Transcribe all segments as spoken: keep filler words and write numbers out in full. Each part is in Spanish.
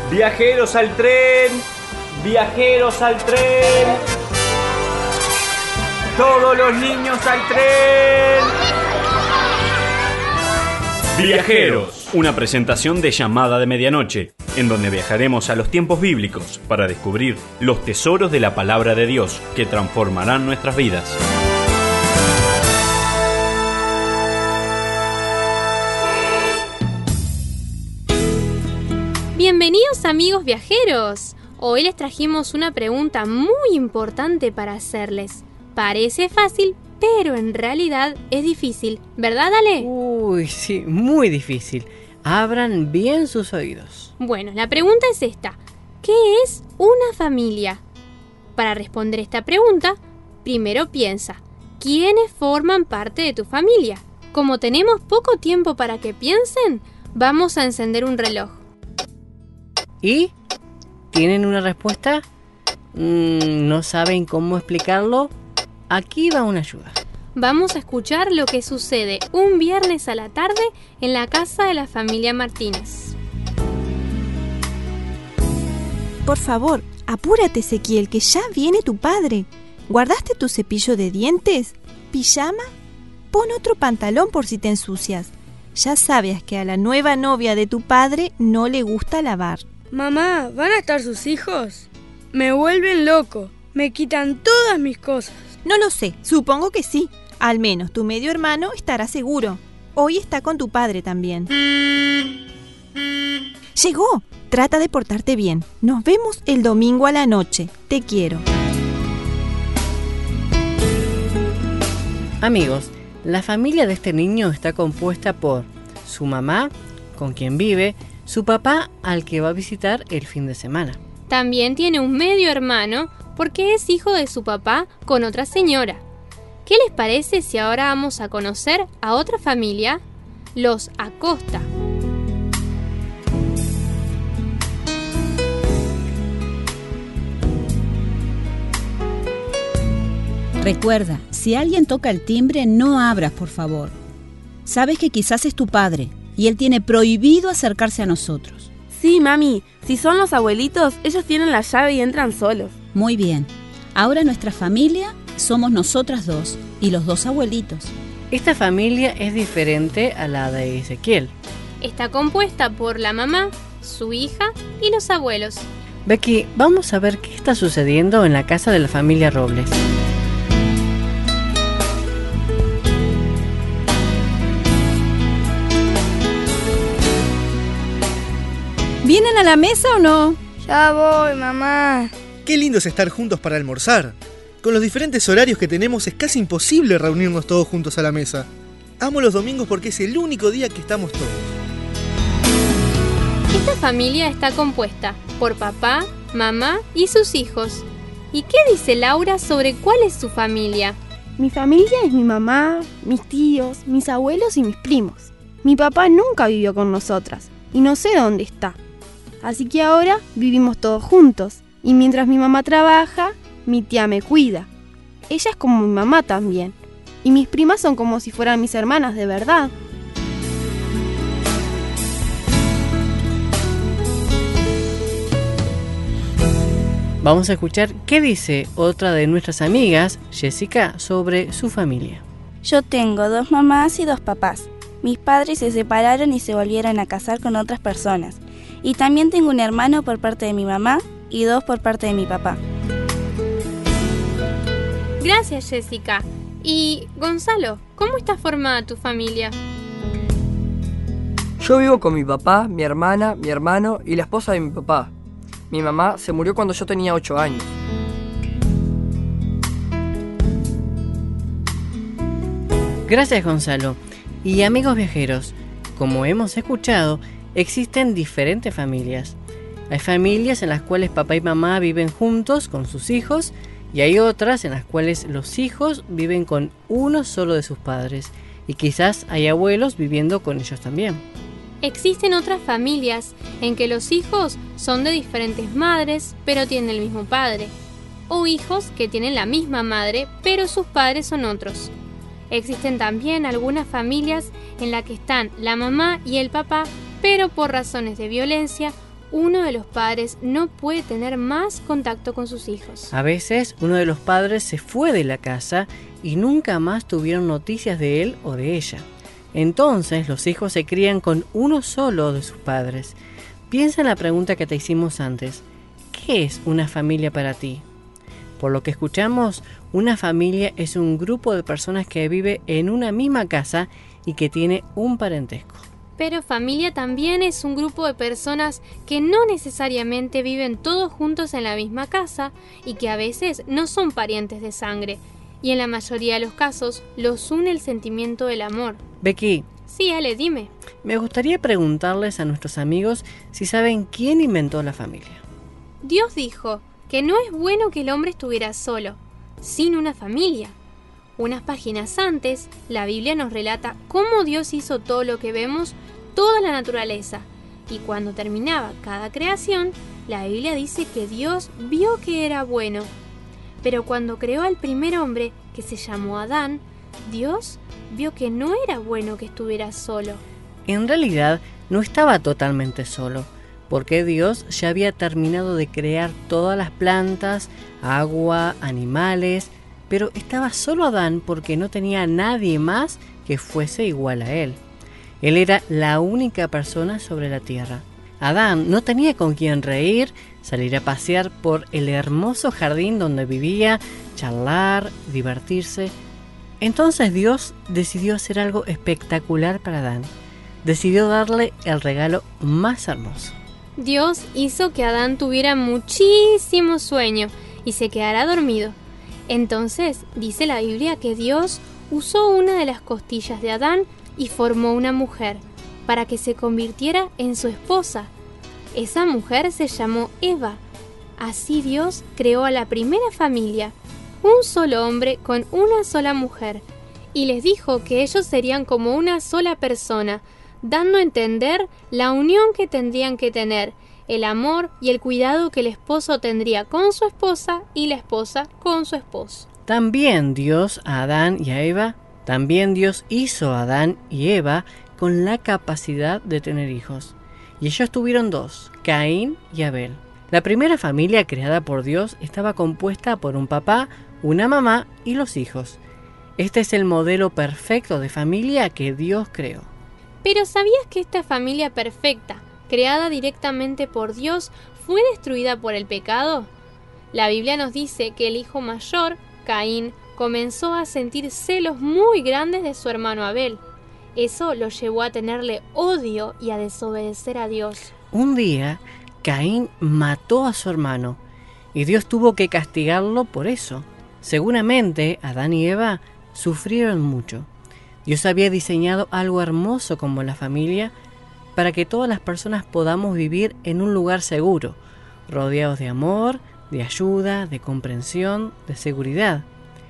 Viajeros al tren, viajeros al tren. Todos los niños al tren. Viajeros, una presentación de Llamada de Medianoche, en donde viajaremos a los tiempos bíblicos para descubrir los tesoros de la palabra de Dios que transformarán nuestras vidas. Bienvenidos amigos viajeros. Hoy les trajimos una pregunta muy importante para hacerles. Parece fácil, pero en realidad es difícil, ¿verdad, Ale? Uy, sí, muy difícil. Abran bien sus oídos. Bueno, la pregunta es esta. ¿Qué es una familia? Para responder esta pregunta, primero piensa, ¿quiénes forman parte de tu familia? Como tenemos poco tiempo para que piensen, vamos a encender un reloj. ¿Y? ¿Tienen una respuesta? Mm, ¿No saben cómo explicarlo? Aquí va una ayuda. Vamos a escuchar lo que sucede un viernes a la tarde en la casa de la familia Martínez. Por favor, apúrate, Ezequiel, que ya viene tu padre. ¿Guardaste tu cepillo de dientes? ¿Pijama? Pon otro pantalón por si te ensucias. Ya sabes que a la nueva novia de tu padre no le gusta lavar. Mamá, ¿van a estar sus hijos? Me vuelven loco. Me quitan todas mis cosas. No lo sé, supongo que sí. Al menos tu medio hermano estará seguro. Hoy está con tu padre también. ¡Llegó! Trata de portarte bien. Nos vemos el domingo a la noche. Te quiero. Amigos, la familia de este niño está compuesta por su mamá, con quien vive, su papá, al que va a visitar el fin de semana. También tiene un medio hermano porque es hijo de su papá con otra señora. ¿Qué les parece si ahora vamos a conocer a otra familia? Los Acosta. Recuerda, si alguien toca el timbre, no abras, por favor. Sabes que quizás es tu padre y él tiene prohibido acercarse a nosotros. Sí, mami. Si son los abuelitos, ellos tienen la llave y entran solos. Muy bien. Ahora nuestra familia somos nosotras dos y los dos abuelitos. Esta familia es diferente a la de Ezequiel. Está compuesta por la mamá, su hija y los abuelos. Becky, vamos a ver qué está sucediendo en la casa de la familia Robles. ¿Vienen a la mesa o no? Ya voy, mamá. Qué lindo es estar juntos para almorzar. Con los diferentes horarios que tenemos es casi imposible reunirnos todos juntos a la mesa. Amo los domingos porque es el único día que estamos todos. Esta familia está compuesta por papá, mamá y sus hijos. ¿Y qué dice Laura sobre cuál es su familia? Mi familia es mi mamá, mis tíos, mis abuelos y mis primos. Mi papá nunca vivió con nosotras y no sé dónde está. Así que ahora vivimos todos juntos. Y mientras mi mamá trabaja, mi tía me cuida. Ella es como mi mamá también. Y mis primas son como si fueran mis hermanas de verdad. Vamos a escuchar qué dice otra de nuestras amigas, Jessica, sobre su familia. Yo tengo dos mamás y dos papás. Mis padres se separaron y se volvieron a casar con otras personas. Y también tengo un hermano por parte de mi mamá y dos por parte de mi papá. Gracias, Jessica. Y Gonzalo, ¿cómo está formada tu familia? Yo vivo con mi papá, mi hermana, mi hermano y la esposa de mi papá. Mi mamá se murió cuando yo tenía ocho años. Gracias, Gonzalo. Y amigos viajeros, como hemos escuchado, existen diferentes familias. Hay familias en las cuales papá y mamá viven juntos con sus hijos y hay otras en las cuales los hijos viven con uno solo de sus padres y quizás hay abuelos viviendo con ellos también. Existen otras familias en que los hijos son de diferentes madres pero tienen el mismo padre, o hijos que tienen la misma madre pero sus padres son otros. Existen también algunas familias en las que están la mamá y el papá, pero por razones de violencia uno de los padres no puede tener más contacto con sus hijos. A veces uno de los padres se fue de la casa y nunca más tuvieron noticias de él o de ella. Entonces los hijos se crían con uno solo de sus padres. Piensa en la pregunta que te hicimos antes. ¿Qué es una familia para ti? Por lo que escuchamos, una familia es un grupo de personas que vive en una misma casa y que tiene un parentesco. Pero familia también es un grupo de personas que no necesariamente viven todos juntos en la misma casa y que a veces no son parientes de sangre. Y en la mayoría de los casos los une el sentimiento del amor. Becky. Sí, Ale, dime. Me gustaría preguntarles a nuestros amigos si saben quién inventó la familia. Dios dijo que no es bueno que el hombre estuviera solo, sin una familia. Unas páginas antes, la Biblia nos relata cómo Dios hizo todo lo que vemos, toda la naturaleza. Y cuando terminaba cada creación, la Biblia dice que Dios vio que era bueno. Pero cuando creó al primer hombre, que se llamó Adán, Dios vio que no era bueno que estuviera solo. En realidad, no estaba totalmente solo, porque Dios ya había terminado de crear todas las plantas, agua, animales, pero estaba solo Adán porque no tenía a nadie más que fuese igual a él. Él era la única persona sobre la tierra. Adán no tenía con quién reír, salir a pasear por el hermoso jardín donde vivía, charlar, divertirse. Entonces Dios decidió hacer algo espectacular para Adán. Decidió darle el regalo más hermoso. Dios hizo que Adán tuviera muchísimo sueño y se quedara dormido. Entonces dice la Biblia que Dios usó una de las costillas de Adán y formó una mujer para que se convirtiera en su esposa. Esa mujer se llamó Eva. Así Dios creó a la primera familia, un solo hombre con una sola mujer, y les dijo que ellos serían como una sola persona, dando a entender la unión que tendrían que tener, el amor y el cuidado que el esposo tendría con su esposa y la esposa con su esposo. También Dios a Adán y a Eva, también Dios hizo a Adán y Eva con la capacidad de tener hijos. Y ellos tuvieron dos, Caín y Abel. La primera familia creada por Dios estaba compuesta por un papá, una mamá y los hijos. Este es el modelo perfecto de familia que Dios creó. Pero ¿sabías que esta familia perfecta, creada directamente por Dios, fue destruida por el pecado? La Biblia nos dice que el hijo mayor, Caín, comenzó a sentir celos muy grandes de su hermano Abel. Eso lo llevó a tenerle odio y a desobedecer a Dios. Un día, Caín mató a su hermano y Dios tuvo que castigarlo por eso. Seguramente Adán y Eva sufrieron mucho. Dios había diseñado algo hermoso como la familia para que todas las personas podamos vivir en un lugar seguro, rodeados de amor, de ayuda, de comprensión, de seguridad.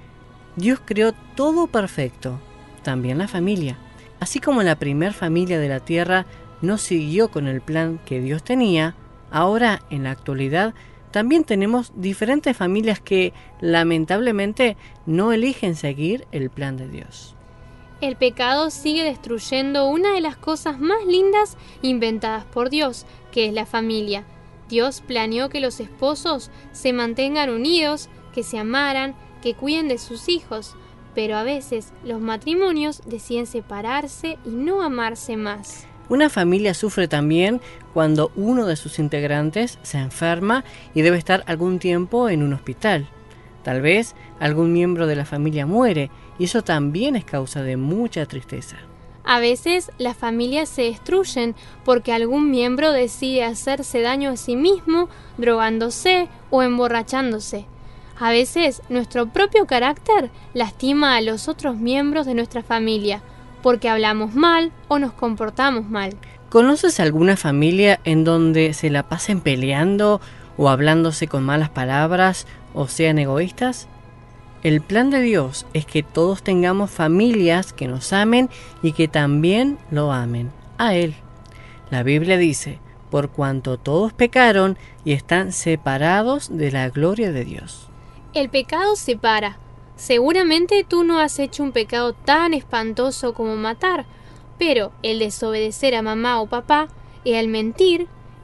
Dios creó todo perfecto, también la familia. Así como la primer familia de la tierra no siguió con el plan que Dios tenía, ahora en la actualidad también tenemos diferentes familias que lamentablemente no eligen seguir el plan de Dios. El pecado sigue destruyendo una de las cosas más lindas inventadas por Dios, que es la familia. Dios planeó que los esposos se mantengan unidos, que se amaran, que cuiden de sus hijos, pero a veces los matrimonios deciden separarse y no amarse más. Una familia sufre también cuando uno de sus integrantes se enferma y debe estar algún tiempo en un hospital. Tal vez algún miembro de la familia muere y eso también es causa de mucha tristeza. A veces las familias se destruyen porque algún miembro decide hacerse daño a sí mismo, drogándose o emborrachándose. A veces nuestro propio carácter lastima a los otros miembros de nuestra familia porque hablamos mal o nos comportamos mal. ¿Conoces alguna familia en donde se la pasen peleando o hablándose con malas palabras o sean egoístas? El plan de Dios es que todos tengamos familias que nos amen y que también lo amen a Él. La Biblia dice, por cuanto todos pecaron y están separados de la gloria de Dios. El pecado separa. Seguramente tú no has hecho un pecado tan espantoso como matar, pero el desobedecer a mamá o papá, el mentir,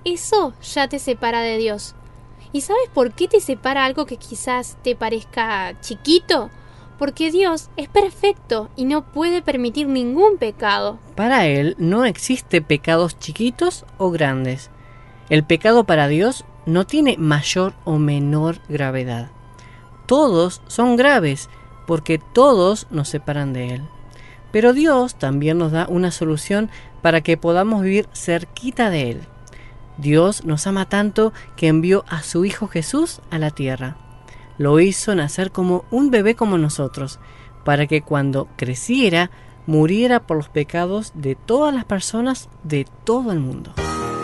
eso ya te separa de Dios. ¿Y sabes por qué te separa algo que quizás te parezca chiquito? Porque Dios es perfecto y no puede permitir ningún pecado. Para Él no existe pecados chiquitos o grandes. El pecado para Dios no tiene mayor o menor gravedad. Todos son graves porque todos nos separan de Él. Pero Dios también nos da una solución para que podamos vivir cerquita de Él. Dios nos ama tanto que envió a su Hijo Jesús a la tierra. Lo hizo nacer como un bebé como nosotros, para que cuando creciera, muriera por los pecados de todas las personas de todo el mundo.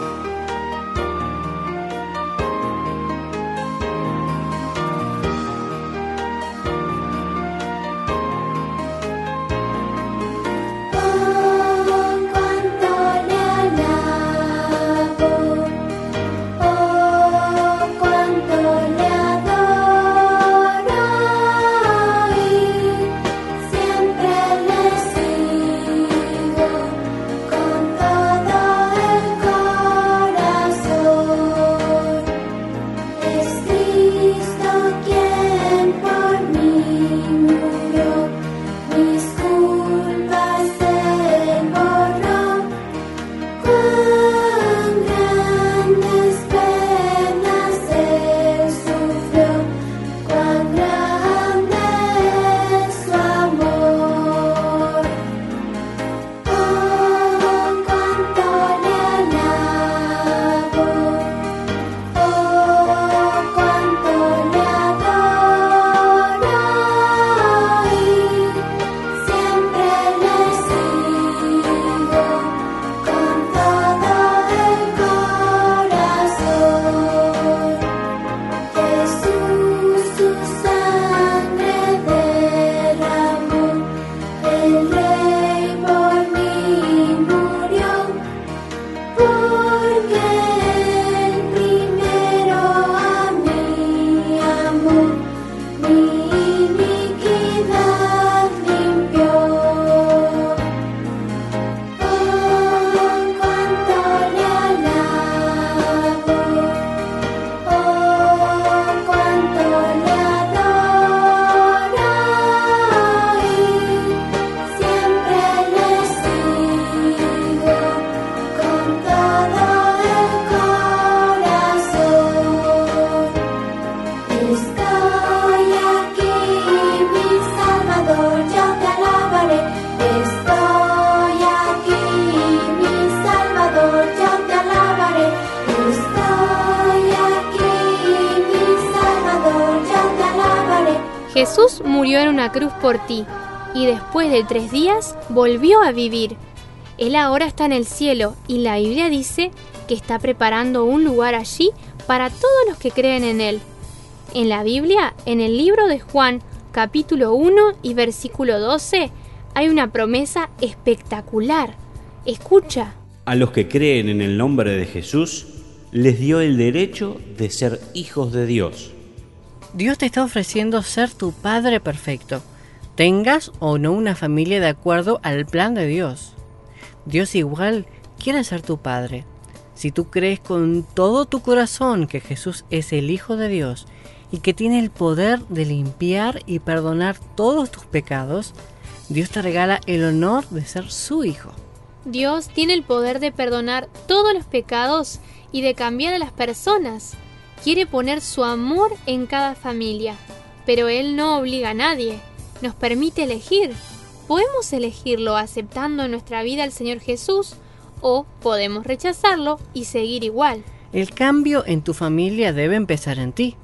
Jesús murió en una cruz por ti, y después de tres días volvió a vivir. Él ahora está en el cielo, y la Biblia dice que está preparando un lugar allí para todos los que creen en Él. En la Biblia, en el libro de Juan, capítulo uno y versículo doce, hay una promesa espectacular. Escucha. A los que creen en el nombre de Jesús, les dio el derecho de ser hijos de Dios. Dios te está ofreciendo ser tu Padre perfecto, tengas o no una familia de acuerdo al plan de Dios. Dios igual quiere ser tu Padre. Si tú crees con todo tu corazón que Jesús es el Hijo de Dios y que tiene el poder de limpiar y perdonar todos tus pecados, Dios te regala el honor de ser su hijo. Dios tiene el poder de perdonar todos los pecados y de cambiar a las personas. Quiere poner su amor en cada familia, pero Él no obliga a nadie, nos permite elegir. Podemos elegirlo aceptando en nuestra vida al Señor Jesús, o podemos rechazarlo y seguir igual. El cambio en tu familia debe empezar en ti.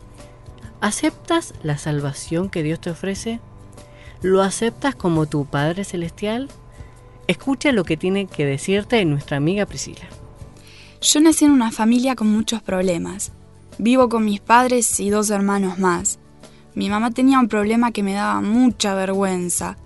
¿Aceptas la salvación que Dios te ofrece? ¿Lo aceptas como tu Padre Celestial? Escucha lo que tiene que decirte nuestra amiga Priscila. Yo nací en una familia con muchos problemas. Vivo con mis padres y dos hermanos más. Mi mamá tenía un problema que me daba mucha vergüenza.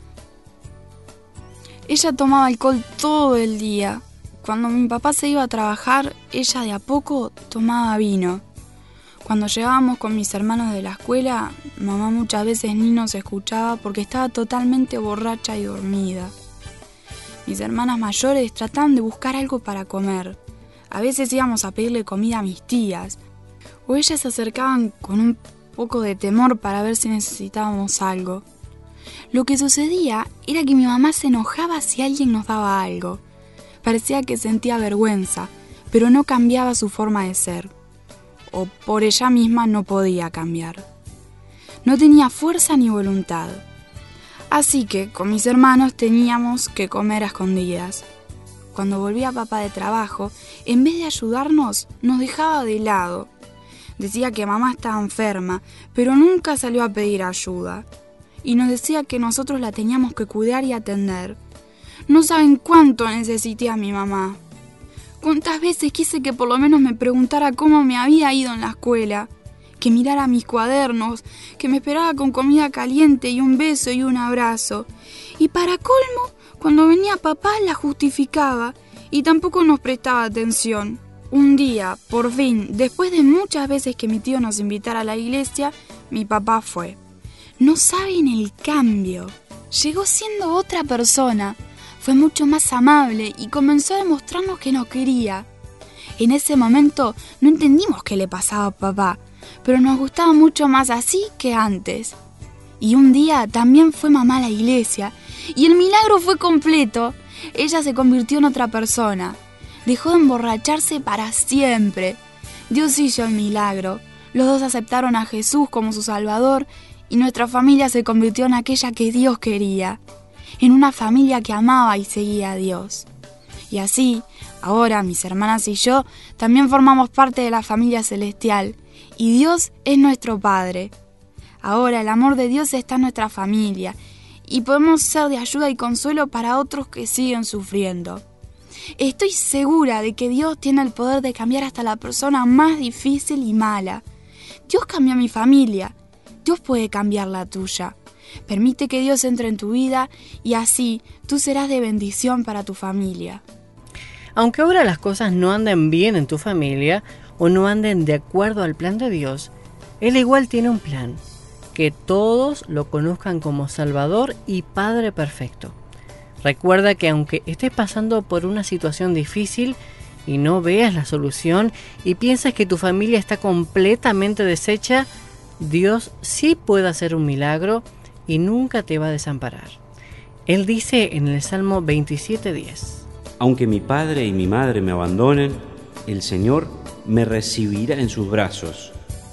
Ella tomaba alcohol todo el día. Cuando mi papá se iba a trabajar, ella de a poco tomaba vino. Cuando llegábamos con mis hermanos de la escuela, mamá muchas veces ni nos escuchaba porque estaba totalmente borracha y dormida. Mis hermanas mayores trataban de buscar algo para comer. A veces íbamos a pedirle comida a mis tías, o ellas se acercaban con un poco de temor para ver si necesitábamos algo. Lo que sucedía era que mi mamá se enojaba si alguien nos daba algo. Parecía que sentía vergüenza, pero no cambiaba su forma de ser. O por ella misma no podía cambiar. No tenía fuerza ni voluntad. Así que con mis hermanos teníamos que comer a escondidas. Cuando volvía papá de trabajo, en vez de ayudarnos, nos dejaba de lado. Decía que mamá estaba enferma, pero nunca salió a pedir ayuda. Y nos decía que nosotros la teníamos que cuidar y atender. No saben cuánto necesité a mi mamá. Cuántas veces quise que por lo menos me preguntara cómo me había ido en la escuela, que mirara mis cuadernos, que me esperaba con comida caliente y un beso y un abrazo. Y para colmo, cuando venía papá la justificaba y tampoco nos prestaba atención. Un día, por fin, después de muchas veces que mi tío nos invitara a la iglesia, mi papá fue. No saben el cambio. Llegó siendo otra persona. Fue mucho más amable y comenzó a demostrarnos que nos quería. En ese momento no entendimos qué le pasaba a papá, pero nos gustaba mucho más así que antes. Y un día también fue mamá a la iglesia y el milagro fue completo. Ella se convirtió en otra persona. Dejó de emborracharse para siempre. Dios hizo el milagro. Los dos aceptaron a Jesús como su Salvador y nuestra familia se convirtió en aquella que Dios quería, en una familia que amaba y seguía a Dios. Y así, ahora mis hermanas y yo también formamos parte de la familia celestial y Dios es nuestro Padre. Ahora el amor de Dios está en nuestra familia y podemos ser de ayuda y consuelo para otros que siguen sufriendo. Estoy segura de que Dios tiene el poder de cambiar hasta la persona más difícil y mala. Dios cambió a mi familia. Dios puede cambiar la tuya. Permite que Dios entre en tu vida y así tú serás de bendición para tu familia. Aunque ahora las cosas no anden bien en tu familia o no anden de acuerdo al plan de Dios, Él igual tiene un plan, que todos lo conozcan como Salvador y Padre perfecto. Recuerda que aunque estés pasando por una situación difícil y no veas la solución y piensas que tu familia está completamente deshecha, Dios sí puede hacer un milagro y nunca te va a desamparar. Él dice en el Salmo veintisiete diez: Aunque mi padre y mi madre me abandonen, el Señor me recibirá en sus brazos.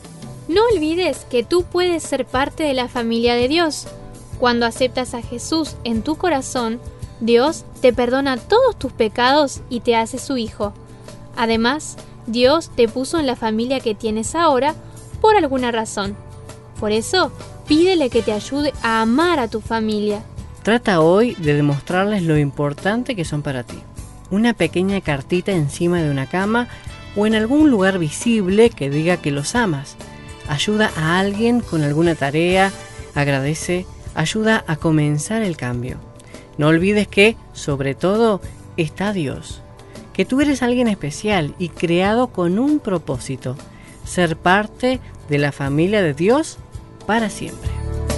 No olvides que tú puedes ser parte de la familia de Dios. Cuando aceptas a Jesús en tu corazón, Dios te perdona todos tus pecados y te hace su hijo. Además, Dios te puso en la familia que tienes ahora por alguna razón. Por eso, pídele que te ayude a amar a tu familia. Trata hoy de demostrarles lo importante que son para ti. Una pequeña cartita encima de una cama o en algún lugar visible que diga que los amas. Ayuda a alguien con alguna tarea, agradece, ayuda a comenzar el cambio. No olvides que, sobre todo, está Dios. Que tú eres alguien especial y creado con un propósito: ser parte de la familia de Dios para siempre.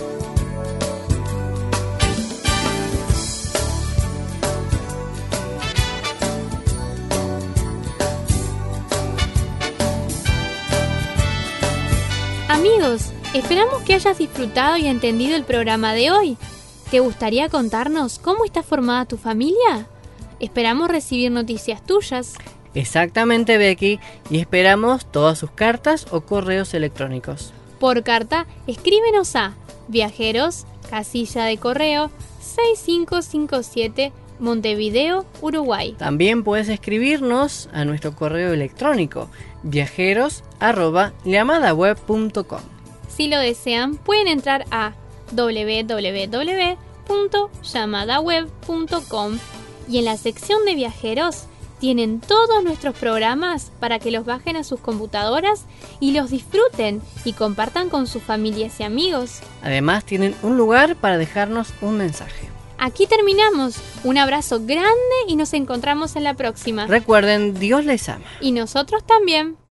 Amigos, esperamos que hayas disfrutado y entendido el programa de hoy. ¿Te gustaría contarnos cómo está formada tu familia? Esperamos recibir noticias tuyas. Exactamente, Becky, y esperamos todas sus cartas o correos electrónicos. Por carta, escríbenos a Viajeros, casilla de correo seis cinco cinco siete, Montevideo, Uruguay. También puedes escribirnos a nuestro correo electrónico viajeros arroba llamadaweb punto com. Si lo desean, pueden entrar a doble u doble u doble u punto llamadaweb punto com y en la sección de viajeros tienen todos nuestros programas para que los bajen a sus computadoras y los disfruten y compartan con sus familias y amigos. Además tienen un lugar para dejarnos un mensaje. Aquí terminamos. Un abrazo grande y nos encontramos en la próxima. Recuerden, Dios les ama. Y nosotros también.